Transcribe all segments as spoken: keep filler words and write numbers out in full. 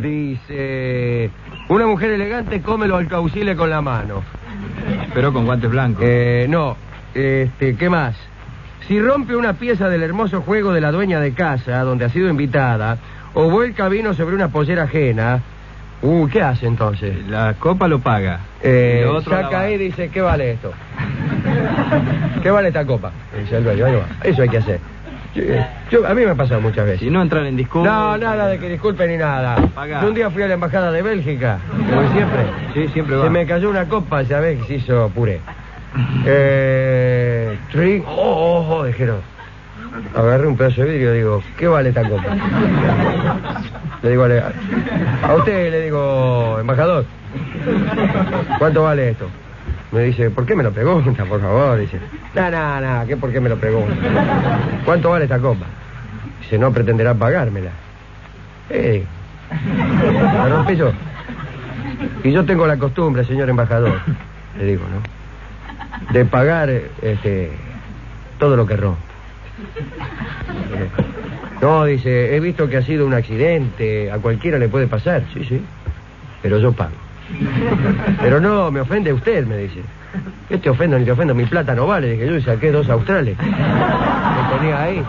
Dice, una mujer elegante come los alcauciles con la mano. Pero con guantes blancos. Eh, no, este, ¿qué más? Si rompe una pieza del hermoso juego de la dueña de casa, donde ha sido invitada, o vuelca vino sobre una pollera ajena, uh, ¿qué hace entonces? La copa lo paga. Eh, lo otro saca ahí y dice, ¿qué vale esto? ¿Qué vale esta copa? Dice el dueño, ahí va. Eso hay que hacer. Yo, yo- a mí me ha pasado muchas veces. Si no entran en disculpas. No, nada de que disculpe ni nada. Paga. Yo un día fui a la embajada de Bélgica, como siempre. Sí, siempre va. Se me cayó una copa, ¿sabés? Que se hizo puré. Eh, trin- oh, oh, oh, dijeron. Agarré un pedazo de vidrio y digo, ¿qué vale esta copa? Le digo, ale- a usted le digo, embajador, ¿cuánto vale esto? Me dice, ¿por qué me lo pregunta, por favor? Dice, no, no, no, ¿qué por qué me lo pregunta? ¿Cuánto vale esta copa? Dice, no pretenderá pagármela. Eh, la rompí yo. Y yo tengo la costumbre, señor embajador, le digo, ¿no? De pagar, este, todo lo que rompo. No, dice, he visto que ha sido un accidente, a cualquiera le puede pasar. Sí, sí, pero yo pago. Pero no, me ofende usted, me dice. ¿Qué te ofendo ni te ofendo? Mi plata no vale. Dije yo y saqué dos australes. Me tenía ahí.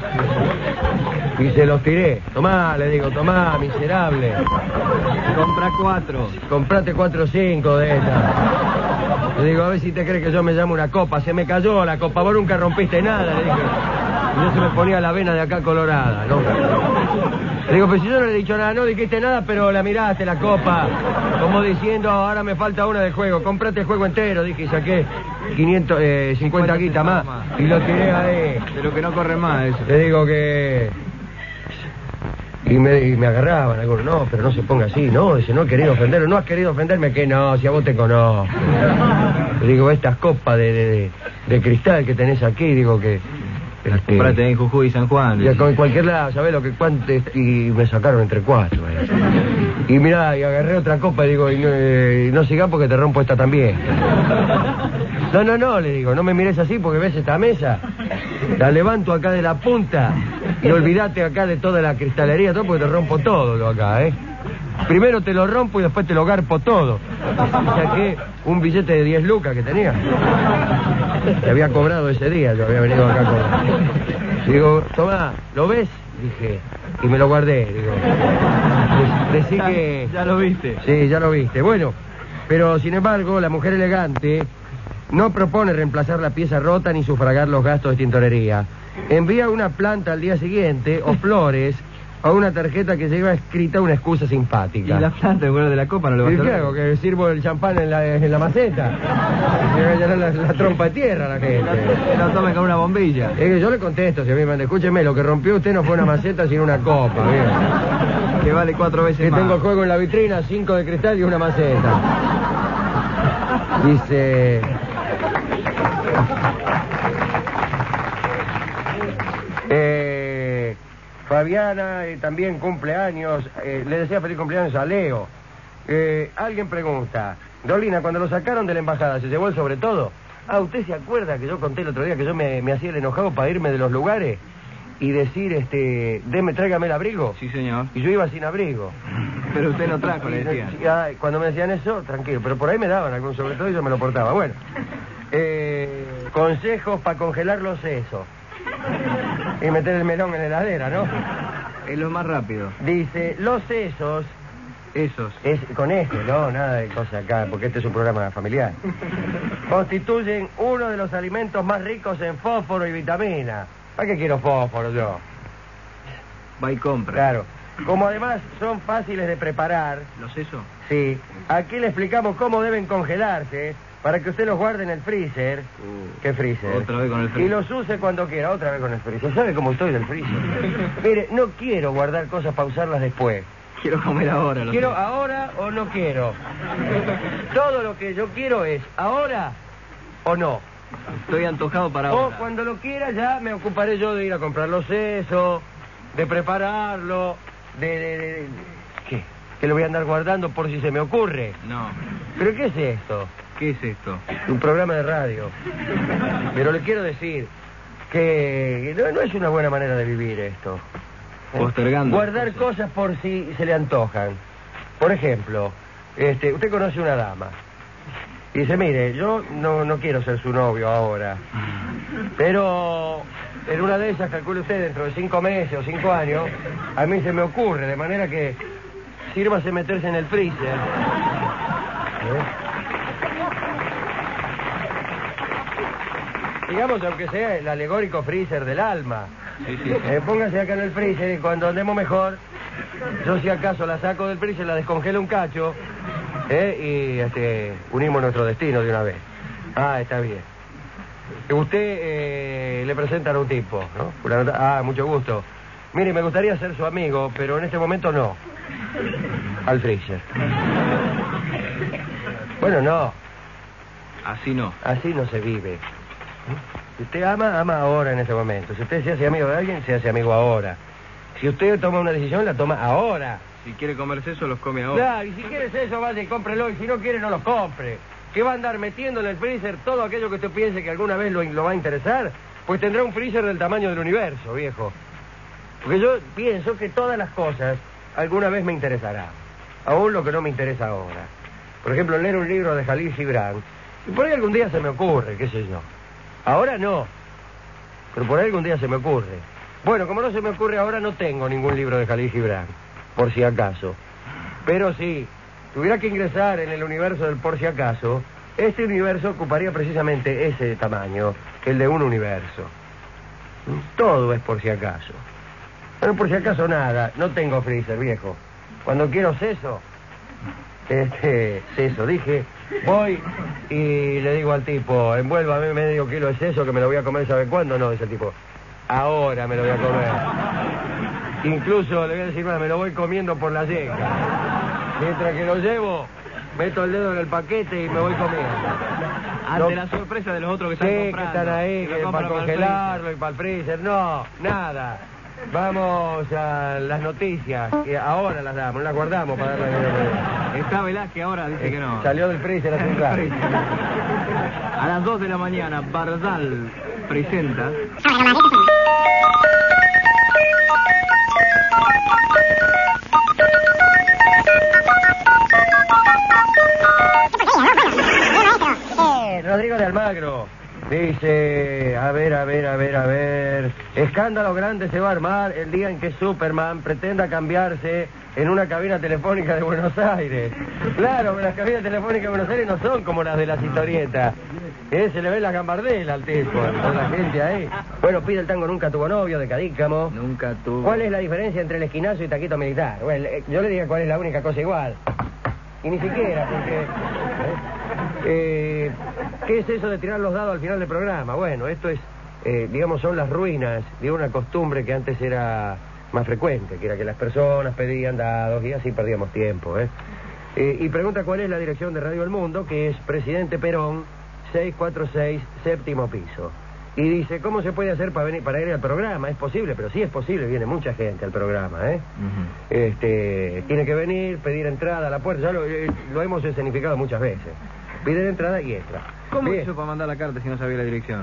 Y se los tiré. Tomá, le digo, tomá, miserable. Compra cuatro. Comprate cuatro o cinco de estas. Le digo, a ver si te crees que yo me llamo una copa. Se me cayó la copa, vos nunca rompiste nada, le dije. Y yo se me ponía la vena de acá colorada, ¿no? Le digo, pero si yo no le he dicho nada, no dijiste nada, pero la miraste, la copa. Como diciendo, ahora me falta una de juego. Comprate el juego entero, dije, y saqué quinientos, eh, cincuenta guitas más. Y lo tiré ahí. De lo que no corre más, eso. Le digo que... Y me, y me agarraban algunos, no, pero no se ponga así, no, dice, no he querido ofenderlo, no has querido ofenderme, que no, si a vos te conozco. Le digo, estas copas de, de, de, de cristal que tenés aquí, digo que... Las este, compraste en Jujuy y San Juan. y en cualquier lado, ¿sabés lo que cuánto? Y me sacaron entre cuatro. eh. Y mirá, y agarré otra copa y digo, y no, eh, no sigas porque te rompo esta también. No, no, no, le digo, no me mires así porque ves esta mesa. La levanto acá de la punta y olvídate acá de toda la cristalería, todo porque te rompo todo lo acá, ¿eh? Primero te lo rompo y después te lo garpo todo. Y saqué un billete de diez lucas que tenía. Que había cobrado ese día, yo había venido acá a cobrar. Digo, tomá, ¿lo ves? Dije, y me lo guardé, digo. Dec- Decí que... Ya lo viste. Sí, ya lo viste. Bueno, pero sin embargo, la mujer elegante no propone reemplazar la pieza rota ni sufragar los gastos de tintorería. Envía una planta al día siguiente o flores o una tarjeta que lleva escrita una excusa simpática. Y la planta, en lugar de la copa, no lo vas ¿Y a qué hacer. hago? ¿Que sirvo el champán en la, en la maceta? Me va a llenar la, la trompa de tierra a la gente. No tomen con una bombilla. Es que yo le contesto, si a mí me manda, escúcheme, lo que rompió usted no fue una maceta, sino una copa, ¿bien? Que vale cuatro veces Que más. tengo juego en la vitrina, cinco de cristal y una maceta. Dice... Eh, Fabiana eh, también cumpleaños, eh, le decía feliz cumpleaños a Leo. Eh, alguien pregunta, Dolina, cuando lo sacaron de la embajada, ¿se llevó el sobre todo? Ah, ¿usted se acuerda que yo conté el otro día que yo me, me hacía el enojado para irme de los lugares y decir, este, deme, tráigame el abrigo? Sí, señor. Y yo iba sin abrigo. Pero usted no trajo, le decía. Y, ah, cuando me decían eso, tranquilo, pero por ahí me daban algún sobre todo y yo me lo portaba. Bueno, eh, consejos para congelar los sesos. Y meter el melón en la heladera, ¿no? Es lo más rápido. Dice, los sesos... Esos. Es con este, ¿no? Nada de cosas acá, porque este es un programa familiar. Constituyen uno de los alimentos más ricos en fósforo y vitamina. ¿Para qué quiero fósforo yo? Va y compra. Claro. Como además son fáciles de preparar... ¿Los sesos? Sí. Aquí le explicamos cómo deben congelarse para que usted los guarde en el freezer. Uh, ¿Qué freezer? Otra vez con el freezer. Y los use cuando quiera, otra vez con el freezer. ¿Sabe cómo estoy del freezer? Mire, no quiero guardar cosas para usarlas después. Quiero comer ahora. Los ¿Quiero sesos. ahora o no quiero? Todo lo que yo quiero es ahora o no. Estoy antojado para O ahora. cuando lo quiera ya me ocuparé yo de ir a comprar los sesos, de prepararlo, de, de, de, de... ¿Qué? Que lo voy a andar guardando por si se me ocurre. No. ¿Pero qué es esto? ¿Qué es esto? Un programa de radio. Pero le quiero decir que no, no es una buena manera de vivir esto. ¿Eh? Postergando. Guardar cosas por si se le antojan. Por ejemplo, este, usted conoce una dama. Y dice, mire, yo no, no quiero ser su novio ahora. Pero en una de esas, calcule usted, dentro de cinco meses o cinco años, a mí se me ocurre, de manera que sírvase meterse en el freezer. ¿Eh? Digamos, aunque sea el alegórico freezer del alma. Sí, sí. Eh, póngase acá en el freezer y cuando andemos mejor, yo si acaso la saco del freezer, la descongelo un cacho, eh, y este, unimos nuestro destino de una vez. Ah, está bien. Usted eh, le presentan a un tipo, ¿no? Ah, mucho gusto. Mire, me gustaría ser su amigo, pero en este momento no. Al freezer. Bueno, no. Así no. Así no se vive. Si usted ama, ama ahora en este momento. Si usted se hace amigo de alguien, se hace amigo ahora. Si usted toma una decisión, la toma ahora. Si quiere comerse eso, los come ahora. Claro, y si quieres eso, vaya y cómprelo. Y si no quiere, no lo compre. ¿Qué va a andar metiendo en el freezer todo aquello que usted piense que alguna vez lo, lo va a interesar? Pues tendrá un freezer del tamaño del universo, viejo. Porque yo pienso que todas las cosas alguna vez me interesarán. Aún lo que no me interesa ahora. Por ejemplo, leer un libro de Jalil Gibran. Y por ahí algún día se me ocurre, qué sé yo. Ahora no. Pero por ahí algún día se me ocurre. Bueno, como no se me ocurre ahora, no tengo ningún libro de Jalil Gibran. Por si acaso. Pero si tuviera que ingresar en el universo del por si acaso, este universo ocuparía precisamente ese tamaño, el de un universo. Todo es por si acaso. Bueno, por si acaso nada, no tengo freezer, viejo. Cuando quiero seso, este, seso, dije, voy y le digo al tipo, envuélvame medio kilo de seso que me lo voy a comer, ¿sabe cuándo? No, dice el tipo, ahora me lo voy a comer. Incluso le voy a decir, me lo voy comiendo por la yeca. Mientras que lo llevo, meto el dedo en el paquete y me voy comiendo. Ante No, la sorpresa de los otros que están sí, comprando. que están ahí, lo que compran para el congelarlo y para el freezer. No, nada. Vamos a las noticias, que ahora las damos, no las guardamos para darlas. freezer. Está Velázquez ahora, dice que no. Salió del freezer hace un rato. A las dos de la mañana, Bardal presenta... Rodrigo de Almagro dice, a ver, a ver, a ver, a ver, escándalo grande se va a armar el día en que Superman pretenda cambiarse en una cabina telefónica de Buenos Aires. Claro, que las cabinas telefónicas de Buenos Aires no son como las de las historietas. Eh, se le ve la gambardela al tipo, con la gente ahí. Bueno, Pide el Tango nunca tuvo novio, de Cadícamo. Nunca tuvo... ¿Cuál es la diferencia entre el esquinazo y taquito militar? Bueno, eh, yo le digo cuál es la única cosa igual. Y ni siquiera, porque... ¿eh? Eh, ¿Qué es eso de tirar los dados al final del programa? Bueno, esto es, eh, digamos, son las ruinas de una costumbre que antes era más frecuente, que era que las personas pedían dados y así perdíamos tiempo, ¿eh? Eh, y pregunta cuál es la dirección de Radio El Mundo, que es Presidente Perón, seiscientos cuarenta y seis, séptimo piso. Y dice, ¿cómo se puede hacer para venir para ir al programa? Es posible, pero sí es posible, viene mucha gente al programa, ¿eh? Uh-huh. Este, tiene que venir, pedir entrada a la puerta, ya lo, eh, lo hemos escenificado muchas veces. Piden entrada y entra. ¿Cómo Bien. hizo para mandar la carta si no sabía la dirección?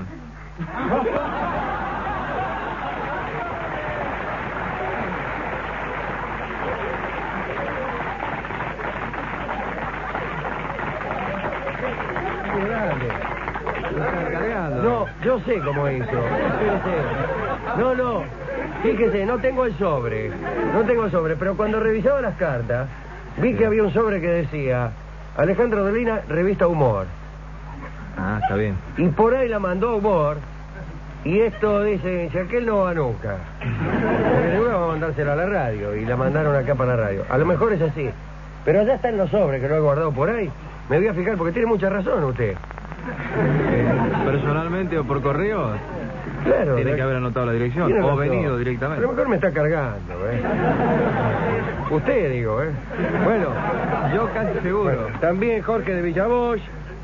No, yo sé cómo hizo. Fíjese. No, no. Fíjese, no tengo el sobre. No tengo el sobre, pero cuando revisaba las cartas, vi que había un sobre que decía Alejandro Dolina, revista Humor. Ah, está bien. Y por ahí la mandó Humor. Y esto dice, si aquel no va nunca. Porque seguro va a mandársela a la radio. Y la mandaron acá para la radio. A lo mejor es así. Pero allá están los sobres que lo he guardado por ahí. Me voy a fijar porque tiene mucha razón usted. ¿Personalmente o por correo? Claro. Tiene que haber anotado la dirección. Tiene O razón. venido directamente. A lo mejor me está cargando, ¿eh? Usted, digo, ¿eh? Bueno. Yo casi seguro. Bueno, también Jorge de Villavoz.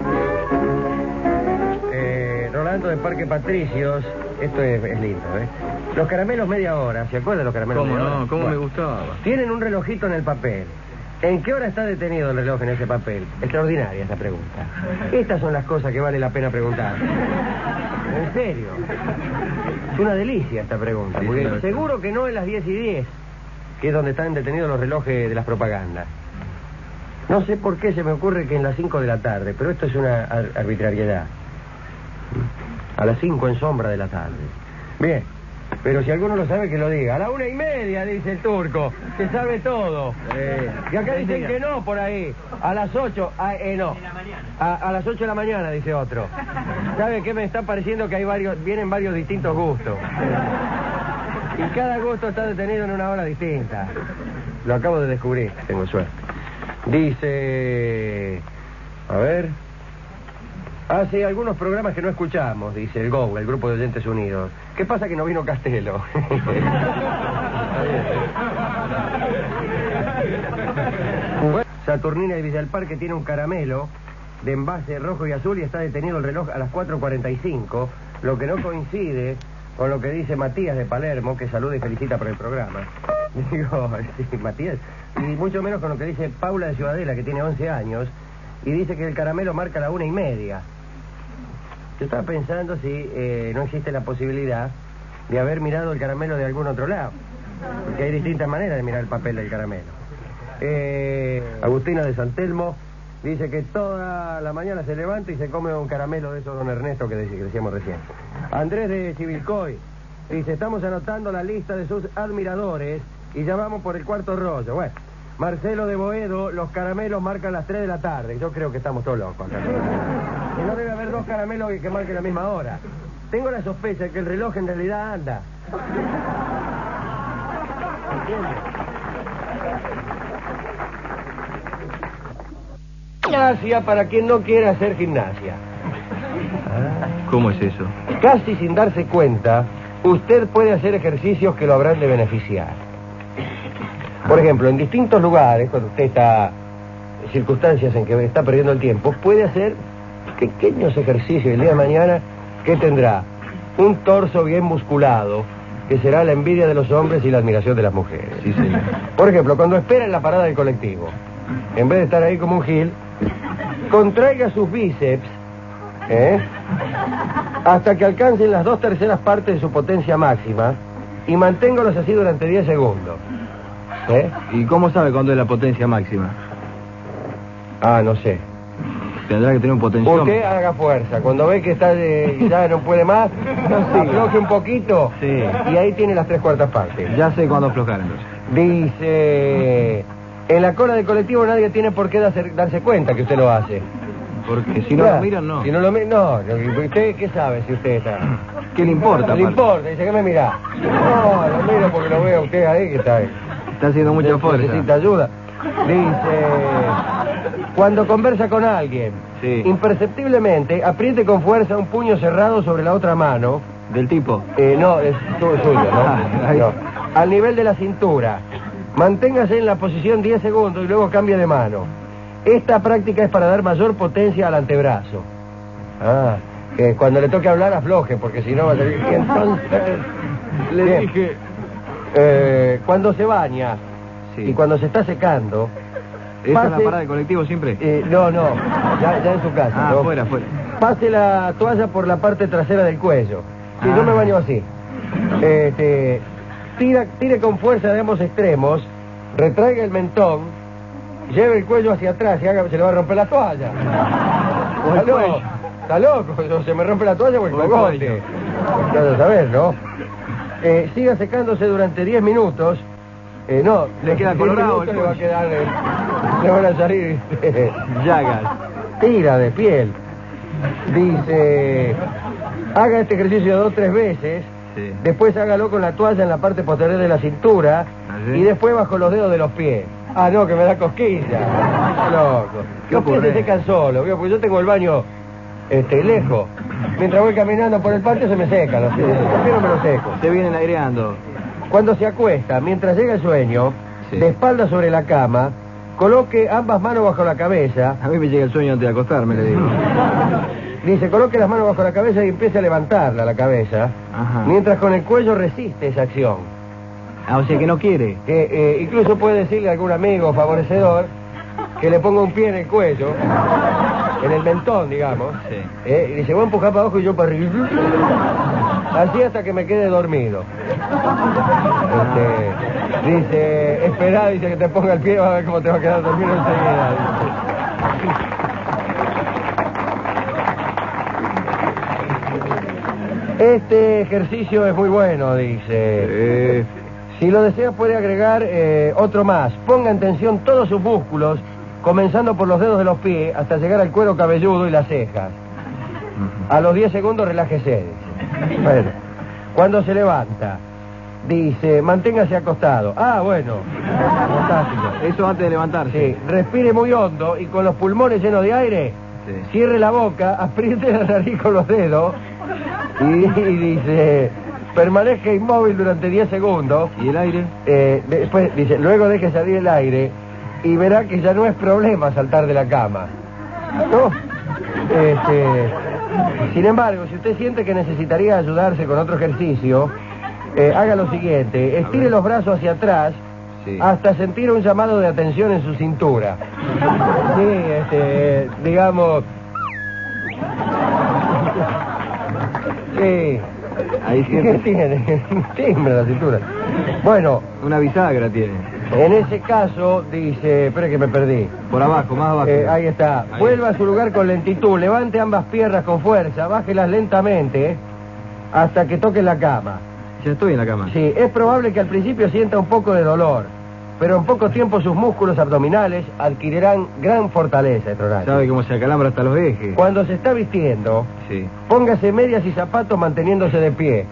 Eh, Rolando de Parque Patricios. Esto es, es lindo, ¿eh? Los caramelos media hora. ¿Se acuerdan de los caramelos ¿Cómo media no? hora? ¿Cómo Bueno, me gustaba? Tienen un relojito en el papel. ¿En qué hora está detenido el reloj en ese papel? Extraordinaria esta pregunta. Estas son las cosas que vale la pena preguntar. ¿En serio? Es una delicia esta pregunta. Sí, Porque señor. seguro que no en las diez y diez, que es donde están detenidos los relojes de las propagandas. No sé por qué se me ocurre que en las cinco de la tarde, pero esto es una ar arbitrariedad. A las cinco en sombra de la tarde. Bien, pero si alguno lo sabe que lo diga. A la una y media, dice el turco, que sabe todo. Eh, y acá dicen que no, por ahí. A las ocho, ah, eh, no. A, a las ocho de la mañana, dice otro. ¿Sabe qué? Me está pareciendo que hay varios, vienen varios distintos gustos. Y cada gusto está detenido en una hora distinta. Lo acabo de descubrir, tengo suerte. Dice... A ver... Hace algunos programas que no escuchamos, dice el G O U, el Grupo de Oyentes Unidos. ¿Qué pasa que no vino Castelo? Saturnina de Villa del Parque tiene un caramelo de envase rojo y azul y está detenido el reloj a las cuatro cuarenta y cinco, lo que no coincide con lo que dice Matías de Palermo, que saluda y felicita por el programa. Digo, sí, Matías. Y mucho menos con lo que dice Paula de Ciudadela, que tiene once años, y dice que el caramelo marca la una y media. Yo estaba pensando si eh, no existe la posibilidad de haber mirado el caramelo de algún otro lado, porque hay distintas maneras de mirar el papel del caramelo. Eh, Agustina de San Telmo dice que toda la mañana se levanta y se come un caramelo de esos, don Ernesto, que decíamos recién. Andrés de Chivilcoy dice, estamos anotando la lista de sus admiradores y ya vamos por el cuarto rollo. Bueno, Marcelo de Boedo, los caramelos marcan las tres de la tarde. Yo creo que estamos todos locos acá. Y no debe haber dos caramelos que marquen la misma hora. Tengo la sospecha de que el reloj en realidad anda. ¿Entiendes? Gimnasia para quien no quiera hacer gimnasia. ¿Cómo es eso? Casi sin darse cuenta, usted puede hacer ejercicios que lo habrán de beneficiar. Por ejemplo, en distintos lugares, cuando usted está en circunstancias en que está perdiendo el tiempo, puede hacer pequeños ejercicios. El día de mañana, ¿qué tendrá? Un torso bien musculado, que será la envidia de los hombres y la admiración de las mujeres. Sí, señor. Por ejemplo, cuando espera en la parada del colectivo, en vez de estar ahí como un gil, contraiga sus bíceps, ¿eh?, hasta que alcancen las dos terceras partes de su potencia máxima y manténgalos así durante diez segundos. ¿Eh? ¿Y cómo sabe cuándo es la potencia máxima? Ah, no sé. Tendrá que tener un potenciómetro. Usted haga fuerza. Cuando ve que está de, ya no puede más, afloje un poquito. Sí. Y ahí tiene las tres cuartas partes. Ya sé cuándo aflojar entonces. Dice... En la cola del colectivo nadie tiene por qué darse, darse cuenta que usted lo hace. Porque si no Claro, lo miran, no. Si no lo miran, no. ¿Usted qué sabe si usted está? ¿Qué le importa? No le importa. Dice, ¿qué me mira? No, lo miro porque lo veo a usted ahí que está ahí. Está haciendo mucha fuerza. Necesita ayuda. Dice, cuando conversa con alguien, sí, imperceptiblemente apriete con fuerza un puño cerrado sobre la otra mano. ¿Del tipo? Eh, no, es todo suyo, ¿no? Ah, no. Al nivel de la cintura. Manténgase en la posición diez segundos y luego cambie de mano. Esta práctica es para dar mayor potencia al antebrazo. Ah, que cuando le toque hablar afloje, porque si no va a salir... Y entonces... Le Bien. dije... Eh, cuando se baña, Sí. y cuando se está secando... ¿Esa pase, es la parada de colectivo siempre? Eh, no, no, ya, ya en su casa. Ah, ¿no? afuera, afuera. Pase la toalla por la parte trasera del cuello. Sí, Ah. yo me baño así. Este, tira, tire con fuerza de ambos extremos, retraiga el mentón, lleve el cuello hacia atrás y haga, se le va a romper la toalla. O el Está loco, cuello. está loco, o se me rompe la toalla o el O el cogote. cuello. Claro, saber, ¿no? Eh, siga secándose durante diez minutos. Eh, no, Le queda diez colorado minutos el le va a cuello. quedar, eh, le van a salir eh, Llagas. tira de piel. Dice, haga este ejercicio dos o tres veces, Sí. después hágalo con la toalla en la parte posterior de la cintura ¿Así? y después bajo los dedos de los pies. Ah, no, que me da cosquilla. Está loco. ¿Qué Los pies se ocurre? secan solos, ¿vio? Porque yo tengo el baño este, lejos. Mientras voy caminando por el patio se me secan los pies. Los pies no me los seco. Se vienen aireando. Cuando se acuesta, mientras llega el sueño, Sí. de espalda sobre la cama, coloque ambas manos bajo la cabeza. A mí me llega el sueño antes de acostarme, le digo. Dice, coloque las manos bajo la cabeza y empiece a levantarla la cabeza, Ajá. mientras con el cuello resiste esa acción. Ah, o sea que no quiere. Que eh, incluso puede decirle a algún amigo favorecedor que le ponga un pie en el cuello, en el mentón, digamos. Sí. Eh, y dice, voy a empujar para abajo y yo para arriba. Así hasta que me quede dormido. Este, dice, esperá, dice que te ponga el pie, vas a ver cómo te va a quedar dormido enseguida. Dice. Este ejercicio es muy bueno, dice. Eh, Si lo desea puede agregar eh, otro más. Ponga en tensión todos sus músculos, comenzando por los dedos de los pies hasta llegar al cuero cabelludo y las cejas. A los diez segundos relájese. Dice. Bueno, cuando se levanta, dice, manténgase acostado. Ah, bueno, fantástico. Eso antes de levantarse. Sí, respire muy hondo y con los pulmones llenos de aire, Sí. cierre la boca, apriete la nariz con los dedos y, y dice, permanezca inmóvil durante diez segundos. ¿Y el aire? Eh, después dice, luego deje salir el aire y verá que ya no es problema saltar de la cama. ¿No? Este, sin embargo, si usted siente que necesitaría ayudarse con otro ejercicio, eh, haga lo siguiente, estire los brazos hacia atrás Sí. hasta sentir un llamado de atención en su cintura. Sí, este, digamos... Sí. Ahí ¿Qué siempre. tiene? Timbra la cintura. Bueno, Una bisagra tiene. en ese caso, dice... Espera que me perdí. Por abajo, más abajo. Eh, ahí está. Ahí. Vuelva a su lugar con lentitud. Levante ambas piernas con fuerza. Bájelas lentamente hasta que toque la cama. Ya estoy en la cama. Sí, es probable que al principio sienta un poco de dolor, pero en poco tiempo sus músculos abdominales adquirirán gran fortaleza, Estronato. ¿Sabe cómo se acalambra hasta los ejes? Cuando se está vistiendo, Sí. póngase medias y zapatos manteniéndose de pie.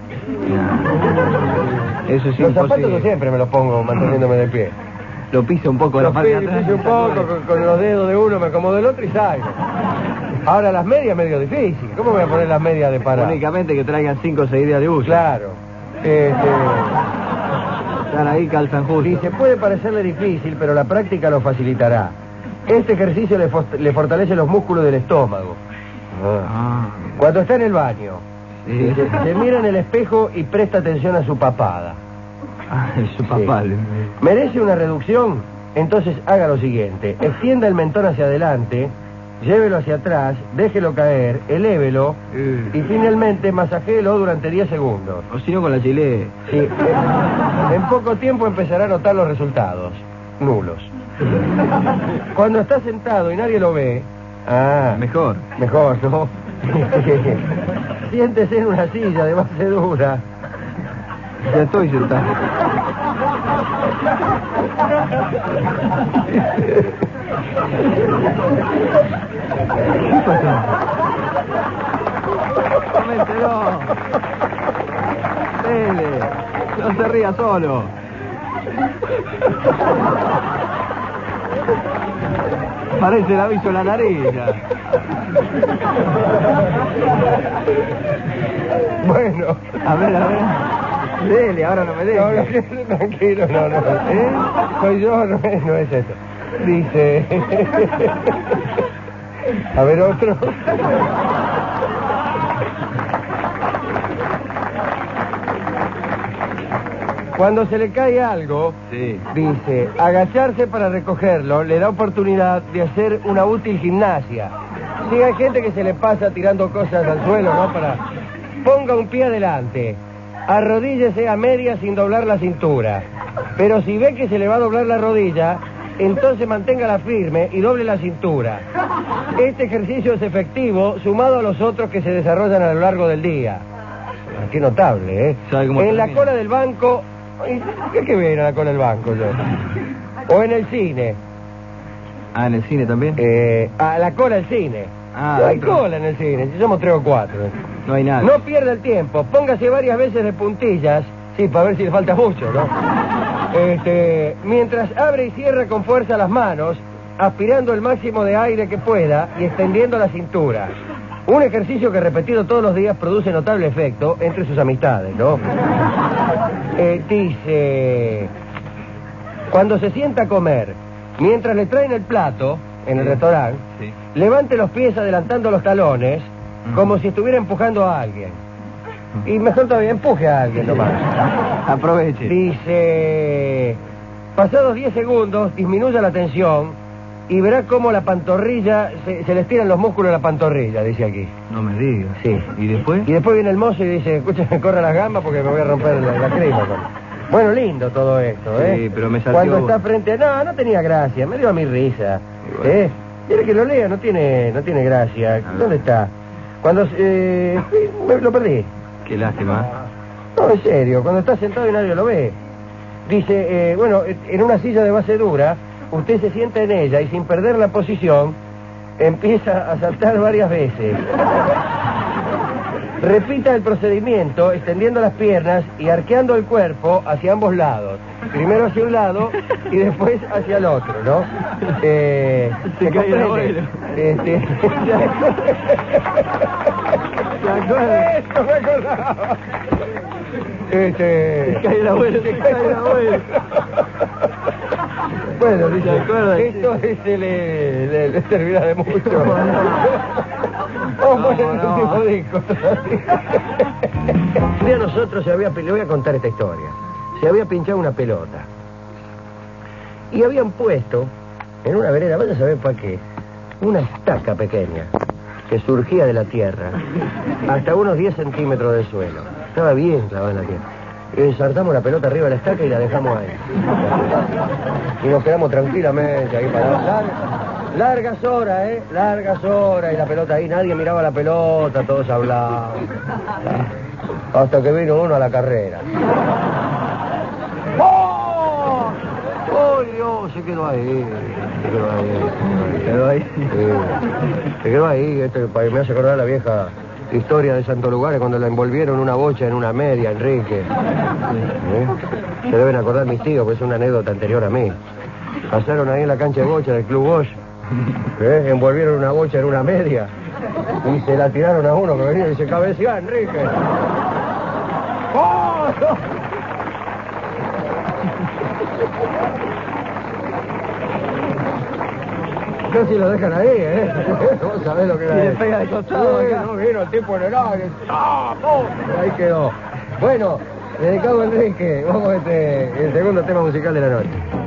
Eso es Los zapatos yo imposible. siempre me los pongo manteniéndome de pie. Lo pisa un poco la Los parte de pies, atrás. pise un poco, con, con los dedos de uno me acomodo del otro y salgo. Ahora las medias medio difícil. ¿Cómo voy a poner las medias de parar? Únicamente que traigan cinco o seis días de uso. Claro. Este, Están ahí, calzan justo. dice, puede parecerle difícil, pero la práctica lo facilitará. Este ejercicio le, fos- le fortalece los músculos del estómago. Ah. Cuando está en el baño, Sí. dice, se mira en el espejo y presta atención a su papada. Ah, su papá. Sí. le- ¿Merece una reducción? Entonces haga lo siguiente. Extienda el mentón hacia adelante, llévelo hacia atrás, déjelo caer, elévelo Eh. y finalmente masajéelo durante diez segundos. O si no, con la chile. Sí, en, en poco tiempo empezará a notar los resultados. Nulos. Cuando está sentado y nadie lo ve... Ah, Mejor. mejor, ¿no? Siéntese en una silla de base dura. Ya estoy sentado. ¿Qué pasó? Coméntelo. Dele. No se ría solo. Parece el aviso de la nariz ya. Bueno. A ver, a ver. Dele, ahora no me deje. No, no, tranquilo, no, no. ¿Eh? Soy yo, no es, no es eso. Dice... A ver, otro. Cuando se le cae algo, Sí. dice, agacharse para recogerlo le da oportunidad de hacer una útil gimnasia. Sí, hay gente que se le pasa tirando cosas al suelo, ¿no? Para... Ponga un pie adelante, arrodíllese a media sin doblar la cintura. Pero si ve que se le va a doblar la rodilla, entonces manténgala firme y doble la cintura. Este ejercicio es efectivo sumado a los otros que se desarrollan a lo largo del día. Ah, qué notable, ¿eh? ¿Sabe cómo En la termina? cola del banco... Ay, ¿qué hay que ver en la cola del banco yo? O en el cine. Ah, ¿en el cine también? Eh, a la cola del cine. Ah, no hay dentro. cola en el cine, si somos tres o cuatro. No hay nada. No pierda el tiempo, póngase varias veces de puntillas, sí, para ver si le falta mucho, ¿no? Este, mientras abre y cierra con fuerza las manos, aspirando el máximo de aire que pueda y extendiendo la cintura. Un ejercicio que repetido todos los días produce notable efecto entre sus amistades, ¿no? Eh, dice, cuando se sienta a comer, mientras le traen el plato en el Sí. restaurante, Sí. levante los pies adelantando los talones, Ujú. como si estuviera empujando a alguien. Y mejor todavía, empuje a alguien nomás. Aproveche. Dice, pasados diez segundos, disminuya la tensión y verá cómo la pantorrilla, se, se les tiran los músculos de la pantorrilla, dice aquí. No me digas. Sí. ¿Y después? Y después viene el mozo y dice, escúchame, corra las gambas porque me voy a romper la, la crema. Bueno, lindo todo esto, ¿eh? Sí, pero me salió... Cuando está frente... No, no tenía gracia, me dio a mi risa. Bueno. ¿Eh? Quiere que lo lea, no tiene, no tiene gracia. ¿Dónde está? Cuando... Eh, me lo perdí. Qué lástima. No, en serio, cuando está sentado y nadie lo ve. Dice, eh, bueno, en una silla de base dura, usted se sienta en ella y sin perder la posición, empieza a saltar varias veces. Repita el procedimiento extendiendo las piernas y arqueando el cuerpo hacia ambos lados. Primero hacia un lado y después hacia el otro, ¿no? Eh, se ¿se cae el comprende? abuelo. Este... ¿Se acuerda? Esto me acordaba. Este... Se cae el abuelo, se cae el abuelo. Bueno, dice, ¿se acuerda? esto se le, le, le servirá de mucho. No, Vamos en el no. último disco. Un día nosotros se había, le voy a contar esta historia. Se había pinchado una pelota. Y habían puesto en una vereda, vaya a saber para qué, una estaca pequeña que surgía de la tierra hasta unos diez centímetros del suelo. Estaba bien clavada en la tierra. Y ensartamos la pelota arriba de la estaca y la dejamos ahí. Y nos quedamos tranquilamente ahí parados. Lar- largas horas, ¿eh? Largas horas. Y la pelota ahí, nadie miraba la pelota, todos hablaban. Hasta que vino uno a la carrera. ¡Oh! ¡Oh, Dios! Se quedó ahí. Se quedó ahí. Se quedó ahí. Sí. Se quedó ahí. Este, me hace acordar la vieja historia de Santo Lugares cuando la envolvieron una bocha en una media, Enrique. ¿Eh? Se deben acordar mis tíos, pues es una anécdota anterior a mí. Pasaron ahí en la cancha de bocha del Club Bosch. ¿Eh? Envolvieron una bocha en una media y se la tiraron a uno que venía y dice, cabecea, Enrique. ¡Oh! No! Casi lo dejan ahí, ¿eh? Vos sabés lo que era. Y le eso. pega de costado Sí, acá. no, vino el tipo en el aire. ¡Ah! ¡Pum! Ahí quedó. Bueno, dedicado a Enrique, vamos a este, el segundo tema musical de la noche.